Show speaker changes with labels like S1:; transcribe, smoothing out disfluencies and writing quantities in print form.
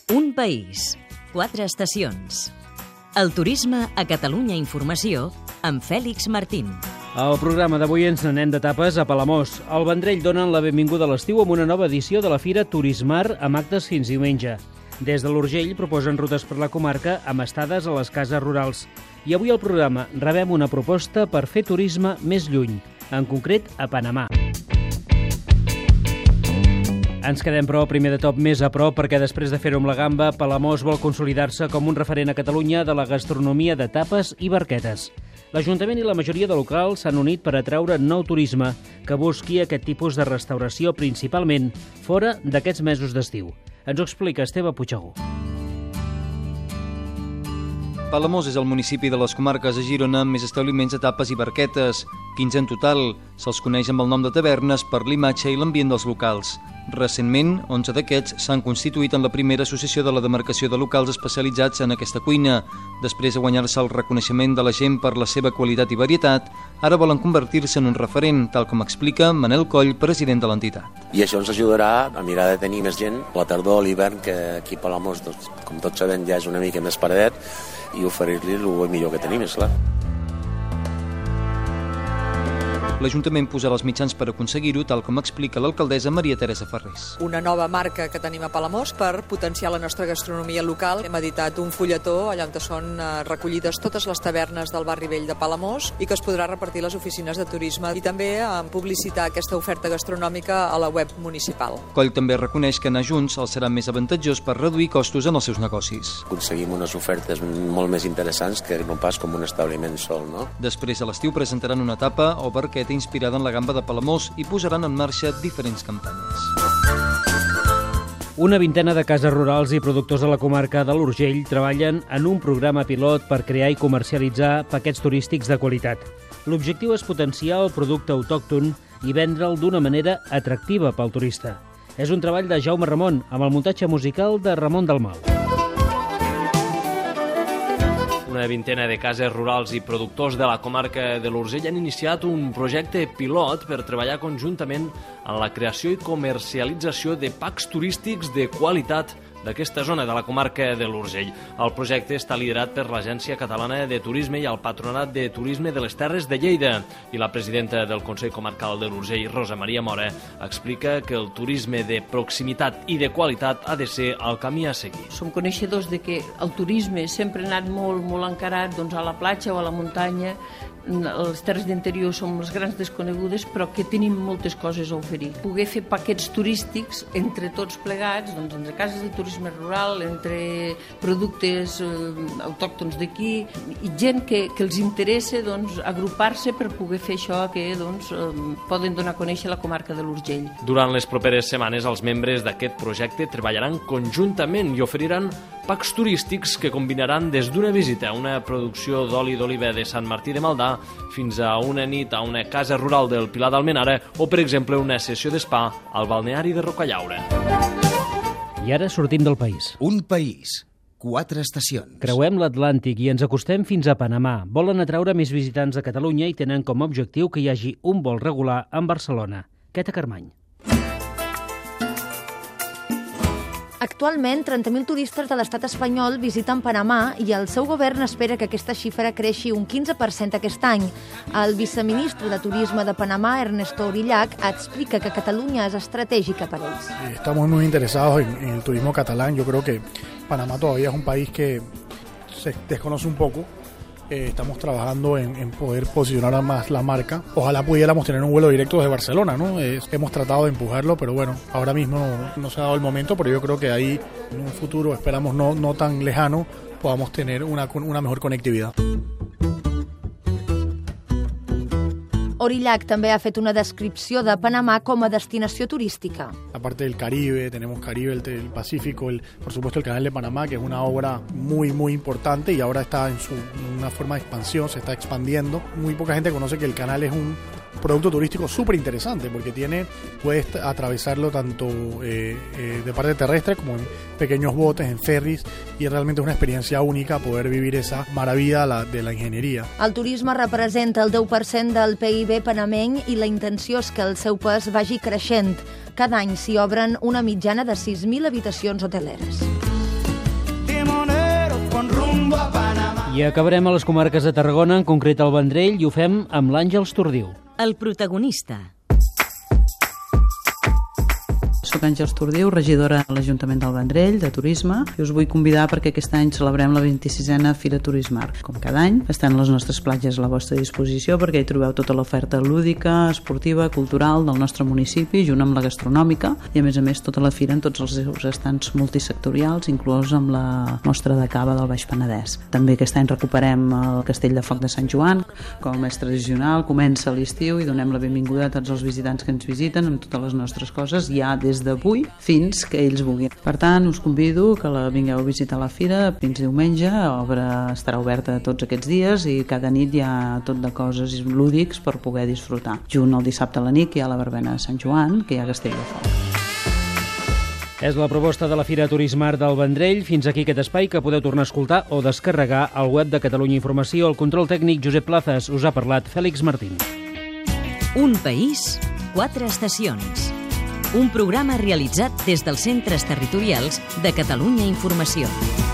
S1: Un país, 4 estacions. El turisme a Catalunya Informació amb Fèlix Martín.
S2: Al programa d'avui ens n'anem d'etapes a Palamós. Al Vendrell donen la benvinguda a l'estiu amb una nova edició de la Fira Turismar amb actes fins diumenge. Des de l'Urgell proposen rutes per la comarca amb estades a les cases rurals. I avui al programa rebem una proposta per fer turisme més lluny, en concret a Panamà. Ens quedem, però, primer de tot més a prop perquè després de fer-ho amb la gamba, Palamós vol consolidar-se com un referent a Catalunya de la gastronomia de tapes i barquetes. L'Ajuntament i la majoria de locals s'han unit per atraure nou turisme que busqui aquest tipus de restauració principalment fora d'aquests mesos d'estiu. Ens ho explica Esteve Puigagú.
S3: Palamós és el municipi de les comarques de Girona amb més establiments de tapes i barquetes, 15 en total. Se'ls coneix amb el nom de tavernes per l'imatge i l'ambient dels locals. Recentment, 11 d'aquests s'han constituït en la primera associació de la demarcació de locals especialitzats en aquesta cuina. Després de guanyar-se el reconeixement de la gent per la seva qualitat i varietat, ara volen convertir-se en un referent, tal com explica Manel Coll, president de l'entitat.
S4: I això ens ajudarà a mirar de tenir més gent la tardor o l'hivern, que aquí a Palamós, com tots sabem, ja és una mica més paradet, i oferir-li el millor que tenim, és clar.
S3: L'Ajuntament posarà els mitjans per aconseguir-ho, tal com explica l'alcaldessa Maria Teresa Ferrés.
S5: Una nova marca que tenim a Palamós per potenciar la nostra gastronomia local. Hem editat un fulletó allà on són recollides totes les tavernes del barri vell de Palamós i que es podrà repartir a les oficines de turisme i també publicitar aquesta oferta gastronòmica a la web municipal.
S3: Coll també reconeix que anar junts els serà més avantatjós per reduir costos en els seus negocis.
S4: Aconseguim unes ofertes molt més interessants que no pas com un establiment sol, no?
S3: Després a l'estiu presentaran una tapa o barqueta inspirada en la gamba de Palamós i posaran en marxa diferents campanyes.
S2: Una vintena de cases rurals i productors de la comarca de l'Urgell treballen en un programa pilot per crear i comercialitzar paquets turístics de qualitat. L'objectiu és potenciar el producte autòcton i vendre'l d'una manera atractiva pel turista. És un treball de Jaume Ramon, amb el muntatge musical de Ramon Dalmau.
S6: Una vintena de cases rurals i productors de la comarca de l'Urgell han iniciat un projecte pilot per treballar conjuntament en la creació i comercialització de packs turístics de qualitat d'aquesta zona de la comarca de l'Urgell. El projecte està liderat per l'Agència Catalana de Turisme i el Patronat de Turisme de les Terres de Lleida. I la presidenta del Consell Comarcal de l'Urgell, Rosa Maria Mora, explica que el turisme de proximitat i de qualitat ha de ser el camí a seguir.
S7: Som coneixedors de que el turisme sempre ha anat molt encarat a la platja o a la muntanya. Les terres d'interior som les grans desconegudes, però que tenim moltes coses a oferir. Poder fer paquets turístics entre tots plegats, entre cases de turisme rural, entre productes autòctons d'aquí, i gent que els interessa agrupar-se per poder fer això que poden donar a conèixer la comarca de l'Urgell.
S6: Durant les properes setmanes, els membres d'aquest projecte treballaran conjuntament i oferiran packs turístics que combinaran des d'una visita a una producció d'oli d'oliva de Sant Martí de Maldà fins a una nit a una casa rural del Pilar d'Almenara o, per exemple, una sessió d'espa al balneari de Rocallaura.
S2: I ara sortim del país.
S8: Un país, 4 estacions.
S2: Creuem l'Atlàntic i ens acostem fins a Panamà. Volen atraure més visitants a Catalunya i tenen com a objectiu que hi hagi un vol regular en Barcelona. Queta Carmany.
S9: Actualment, 30.000 turistes de l'estat espanyol visiten Panamà i el seu govern espera que aquesta xifra creixi un 15% aquest any. El viceministre de Turisme de Panamá, Ernesto Orillac, explica que Catalunya és estratègica per ells.
S10: Estamos muy interesados en el turismo catalán. Yo creo que Panamá todavía es un país que se desconoce un poco. Estamos trabajando en poder posicionar más la marca. Ojalá pudiéramos tener un vuelo directo desde Barcelona, ¿no? Hemos tratado de empujarlo, pero bueno, ahora mismo no se ha dado el momento, pero yo creo que ahí en un futuro, esperamos no tan lejano, podamos tener una mejor conectividad.
S9: Orillac també ha fet una descripció de Panamá com a destinació turística.
S10: Aparte del Caribe, tenemos Caribe, el Pacífico, por supuesto el Canal de Panamá, que es una obra muy importante y ahora está en una forma de expansión, se está expandiendo. Muy poca gente conoce que el canal es un producto turístico súper interesante porque puedes atravesarlo tanto de parte terrestre como en pequeños botes, en ferris, y realmente es una experiencia única poder vivir esa maravilla de la ingeniería.
S9: El turisme representa el 10% del PIB panameny i la intenció és que el seu pes vagi creixent. Cada any s'hi obren una mitjana de 6.000 habitacions hoteleres.
S11: rumbo a Panamá.
S2: I acabarem a les comarques de Tarragona, en concret al Vendrell, i ho fem amb l'Àngels Tordiu.
S1: El protagonista.
S12: Soc Àngels Tordiu, regidora de l'Ajuntament del Vendrell, de Turisme, i us vull convidar perquè aquest any celebrem la 26a Fira Turismar. Com cada any, estan les nostres platges a la vostra disposició perquè hi trobeu tota l'oferta lúdica, esportiva, cultural del nostre municipi, junt amb la gastronòmica, i a més tota la fira en tots els seus estants multisectorials, inclòs amb la mostra de cava del Baix Penedès. També aquest any recuperem el Castell de Foc de Sant Joan, com és tradicional, comença l'estiu i donem la benvinguda a tots els visitants que ens visiten amb totes les nostres coses, ja des d'avui fins que ells vulguin. Per tant, us convido que la vingueu a visitar la fira fins diumenge. L'obra estarà oberta tots aquests dies i cada nit hi ha tot de coses lúdics per poder disfrutar. Junt al dissabte a la nit, que hi ha la verbena de Sant Joan, que hi ha Castell de Foc.
S2: És la proposta de la Fira Turismar del Vendrell. Fins aquí aquest espai que podeu tornar a escoltar o descarregar al web de Catalunya Informació. El control tècnic Josep Plazas. Us ha parlat Fèlix Martín.
S1: Un país, 4 estacions. Un programa realitzat des dels centres territorials de Catalunya Informació.